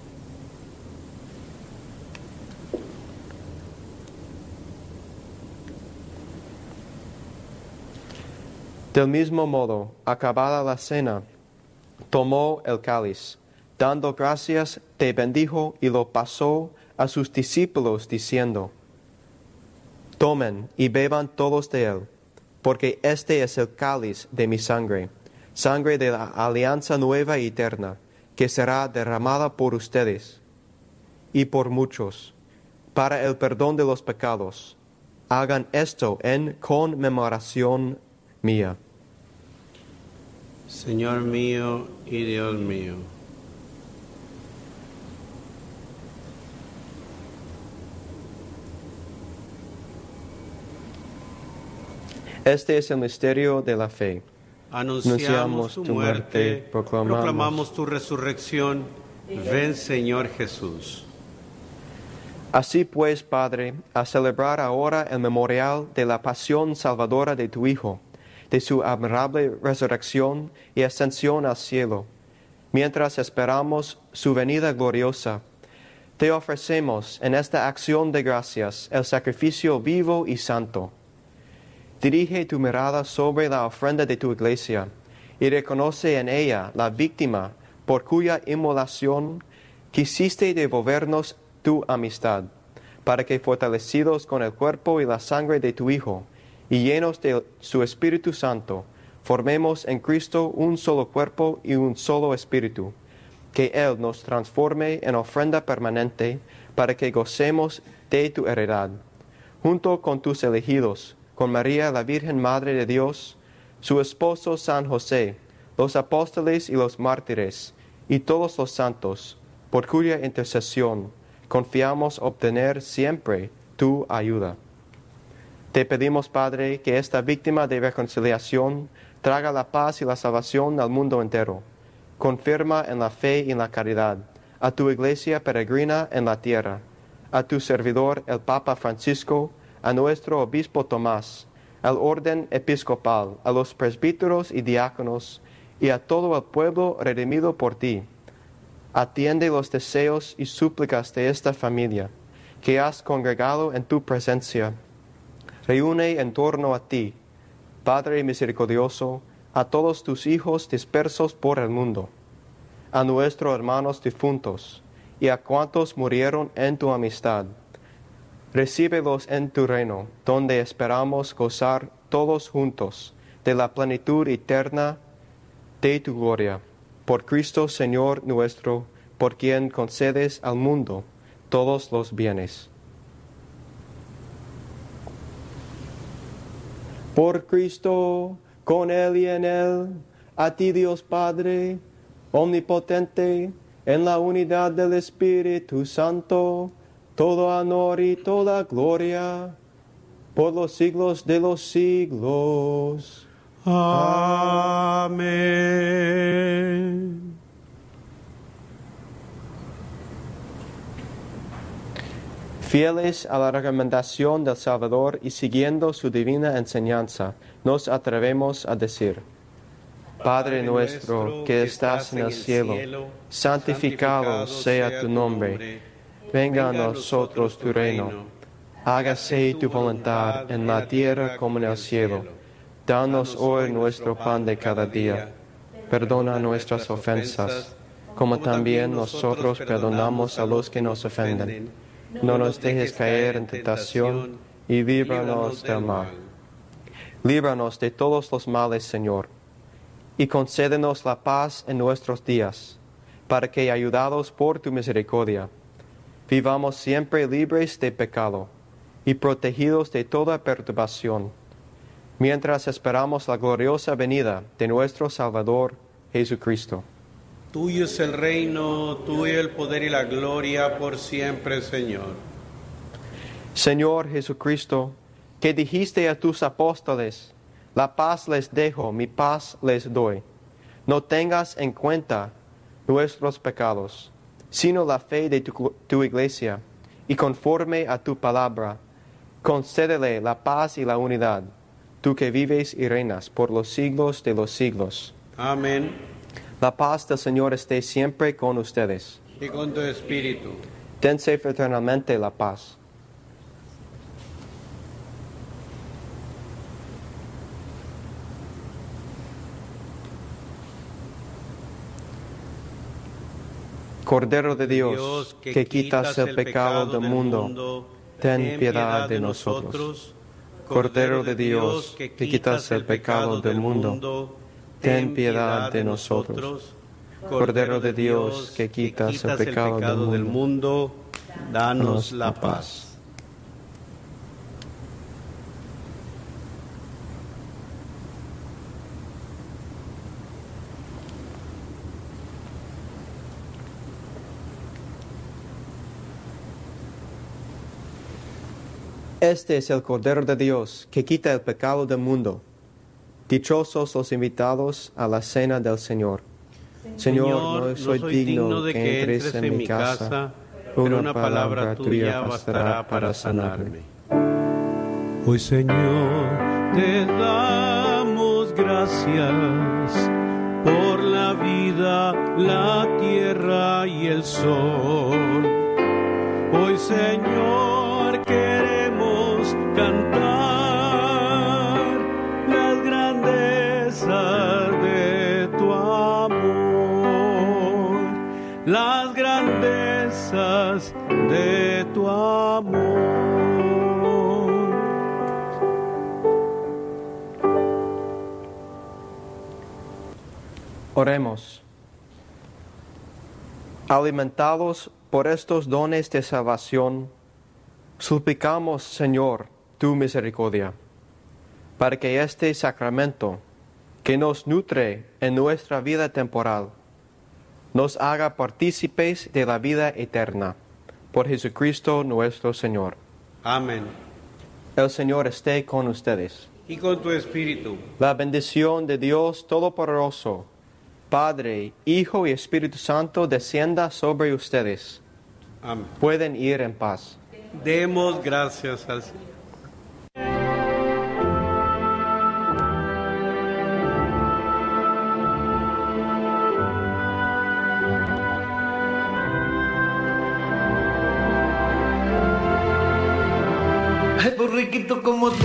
[SPEAKER 3] Del mismo modo, acabada la cena, tomó el cáliz, dando gracias, te bendijo y lo pasó a sus discípulos, diciendo: Tomen y beban todos de él, porque este es el cáliz de mi sangre, sangre de la alianza nueva y eterna, que será derramada por ustedes y por muchos, para el perdón de los pecados. Hagan esto en conmemoración mía.
[SPEAKER 2] Señor mío y Dios mío.
[SPEAKER 3] Este es el misterio de la fe.
[SPEAKER 2] Anunciamos tu muerte, proclamamos, proclamamos tu resurrección. Ven, Señor Jesús.
[SPEAKER 3] Así pues, Padre, a celebrar ahora el memorial de la pasión salvadora de tu Hijo, de su admirable resurrección y ascensión al cielo, mientras esperamos su venida gloriosa, te ofrecemos en esta acción de gracias el sacrificio vivo y santo. Dirige tu mirada sobre la ofrenda de tu iglesia y reconoce en ella la víctima por cuya inmolación quisiste devolvernos tu amistad, para que fortalecidos con el cuerpo y la sangre de tu Hijo, y llenos de su Espíritu Santo, formemos en Cristo un solo cuerpo y un solo espíritu, que Él nos transforme en ofrenda permanente para que gocemos de tu heredad, junto con tus elegidos, con María la Virgen Madre de Dios, su esposo San José, los apóstoles y los mártires, y todos los santos, por cuya intercesión confiamos obtener siempre tu ayuda. Te pedimos, Padre, que esta víctima de reconciliación traga la paz y la salvación al mundo entero. Confirma en la fe y en la caridad a tu iglesia peregrina en la tierra, a tu servidor el Papa Francisco, a nuestro obispo Tomás, al orden episcopal, a los presbíteros y diáconos, y a todo el pueblo redimido por ti. Atiende los deseos y súplicas de esta familia, que has congregado en tu presencia. Reúne en torno a ti, Padre misericordioso, a todos tus hijos dispersos por el mundo, a nuestros hermanos difuntos, y a cuantos murieron en tu amistad. Recíbelos en tu reino, donde esperamos gozar todos juntos de la plenitud eterna de tu gloria. Por Cristo Señor nuestro, por quien concedes al mundo todos los bienes. Por Cristo, con Él y en Él, a ti Dios Padre, omnipotente, en la unidad del Espíritu Santo, todo honor y toda gloria, por los siglos de los siglos.
[SPEAKER 2] Amén.
[SPEAKER 3] Fieles a la recomendación del Salvador y siguiendo su divina enseñanza, nos atrevemos a decir: Padre nuestro que estás en el cielo, santificado sea tu nombre. Venga a nosotros tu reino. Hágase tu voluntad en la tierra como en el cielo. Danos hoy nuestro pan de cada día. Perdona nuestras ofensas, como también nosotros perdonamos a los que nos ofenden. No nos dejes caer en tentación, y líbranos del mal. Líbranos de todos los males, Señor, y concédenos la paz en nuestros días, para que, ayudados por tu misericordia, vivamos siempre libres de pecado y protegidos de toda perturbación, mientras esperamos la gloriosa venida de nuestro Salvador Jesucristo.
[SPEAKER 2] Tuyo es el reino, tuyo el poder y la gloria por siempre, Señor.
[SPEAKER 3] Señor Jesucristo, que dijiste a tus apóstoles: la paz les dejo, mi paz les doy. No tengas en cuenta nuestros pecados, sino la fe de tu, tu iglesia, y conforme a tu palabra, concédele la paz y la unidad, tú que vives y reinas por los siglos de los siglos.
[SPEAKER 2] Amén.
[SPEAKER 3] La paz del Señor esté siempre con ustedes.
[SPEAKER 2] Y con tu espíritu.
[SPEAKER 3] Dense fraternalmente la paz. Cordero de Dios, Dios que, que quitas el pecado del mundo, mundo ten piedad de nosotros. Cordero de Dios, que quitas el pecado del mundo, ten piedad de nosotros. Cordero de Dios, que quitas el pecado del mundo,
[SPEAKER 2] danos la paz.
[SPEAKER 3] Este es el Cordero de Dios, que quita el pecado del mundo. Dichosos los invitados a la cena del Señor. Señor, Señor no soy, no soy digno de que entres en mi casa, pero una palabra tuya bastará para sanarme.
[SPEAKER 7] Hoy, Señor, te damos gracias por la vida, la tierra y el sol. Hoy, Señor, queremos cantar las grandezas de tu amor. las grandezas de tu amor.
[SPEAKER 3] Oremos. Alimentados por estos dones de salvación, suplicamos, Señor, tu misericordia, para que este sacramento, que nos nutre en nuestra vida temporal, nos haga partícipes de la vida eterna. Por Jesucristo nuestro Señor.
[SPEAKER 2] Amén.
[SPEAKER 3] El Señor esté con ustedes.
[SPEAKER 2] Y con tu espíritu.
[SPEAKER 3] La bendición de Dios Todopoderoso, Padre, Hijo y Espíritu Santo, descienda sobre ustedes.
[SPEAKER 2] Amén.
[SPEAKER 3] Pueden ir en paz.
[SPEAKER 2] Demos gracias al Señor.
[SPEAKER 8] Ay, borriquito como tú,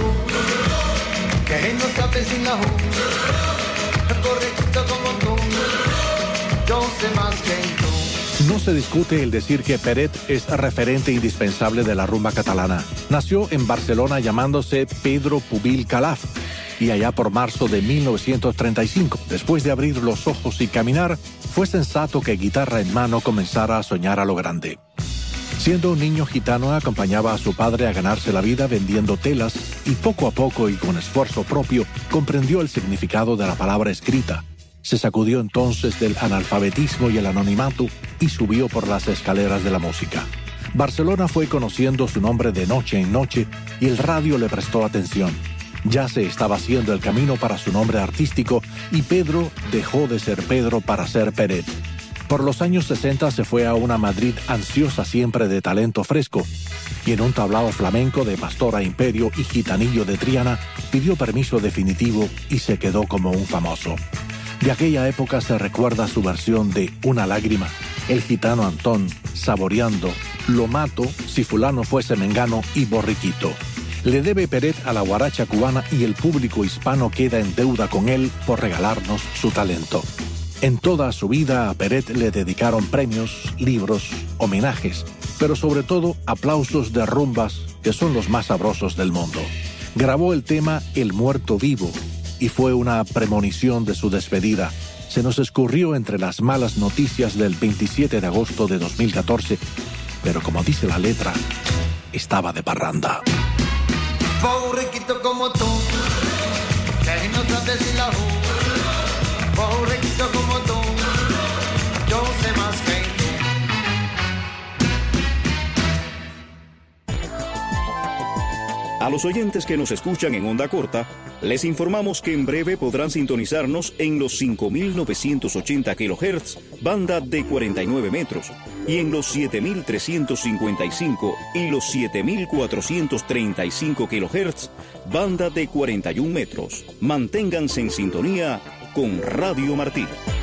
[SPEAKER 8] que no sabe sin la ju. Borriquito como tú, yo sé más que tú.
[SPEAKER 9] No se discute el decir que Peret es referente indispensable de la rumba catalana. Nació en Barcelona llamándose Pedro Pubil Calaf y allá por marzo de mil novecientos treinta y cinco, después de abrir los ojos y caminar, fue sensato que guitarra en mano comenzara a soñar a lo grande. Siendo un niño gitano, acompañaba a su padre a ganarse la vida vendiendo telas y poco a poco y con esfuerzo propio comprendió el significado de la palabra escrita. Se sacudió entonces del analfabetismo y el anonimato y subió por las escaleras de la música. Barcelona fue conociendo su nombre de noche en noche y el radio le prestó atención. Ya se estaba haciendo el camino para su nombre artístico y Pedro dejó de ser Pedro para ser Peret. Por los años sesenta se fue a una Madrid ansiosa siempre de talento fresco y en un tablao flamenco de Pastora Imperio y Gitanillo de Triana pidió permiso definitivo y se quedó como un famoso. De aquella época se recuerda su versión de Una lágrima, El gitano Antón, Saboreando, Lo mato, Si fulano fuese mengano y Borriquito. Le debe Peret a la guaracha cubana y el público hispano queda en deuda con él por regalarnos su talento. En toda su vida a Peret le dedicaron premios, libros, homenajes, pero sobre todo aplausos de rumbas que son los más sabrosos del mundo. Grabó el tema El muerto vivo y fue una premonición de su despedida. Se nos escurrió entre las malas noticias del veintisiete de agosto de dos mil catorce, pero como dice la letra, estaba de parranda.
[SPEAKER 8] Borriquito como tú, que no sabes si la ju. Borriquito como tú, yo sé más que tú.
[SPEAKER 10] A los oyentes que nos escuchan en onda corta, les informamos que en breve podrán sintonizarnos en los cinco mil novecientos ochenta kilohertz, banda de cuarenta y nueve metros, y en los siete mil trescientos cincuenta y cinco y los siete mil cuatrocientos treinta y cinco kilohertz, banda de cuarenta y un metros. Manténganse en sintonía con Radio Martí.